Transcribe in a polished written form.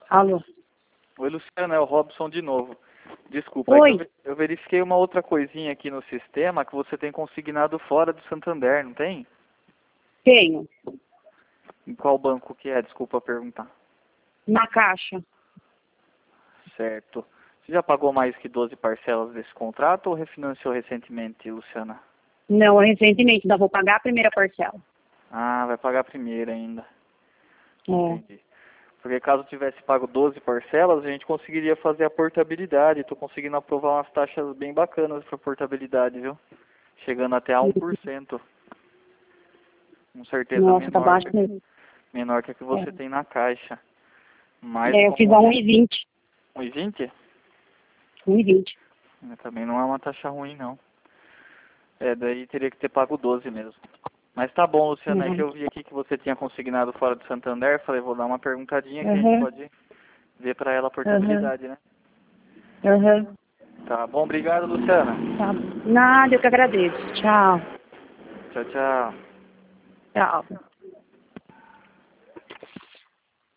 Alô? Oi, Luciana, é o Robson de novo. Desculpa, Oi. eu verifiquei uma outra coisinha aqui no sistema que você tem consignado fora do Santander, não tem? Tenho. Em qual banco que é? Desculpa perguntar. Na Caixa. Certo. Você já pagou mais que 12 parcelas desse contrato ou refinanciou recentemente, Luciana? Não, recentemente. Ainda vou pagar a primeira parcela. Ah, vai pagar a primeira ainda. É. Entendi. Porque caso tivesse pago 12 parcelas, a gente conseguiria fazer a portabilidade. Estou conseguindo aprovar umas taxas bem bacanas para portabilidade, viu? Chegando até a 1%. Com certeza Nossa, tá baixo mesmo. menor que a que você tem na Caixa. Mas Eu fiz a 1,20. 1,20? 1,20. Também não é uma taxa ruim, não. Daí teria que ter pago 12 mesmo. Mas tá bom, Luciana, é que eu vi aqui que você tinha consignado fora do Santander. Falei, vou dar uma perguntadinha que a gente pode ver para ela a portabilidade, né? Tá bom, obrigado, Luciana. Tá. Nada, eu que agradeço. Tchau. Tchau, tchau. Tchau.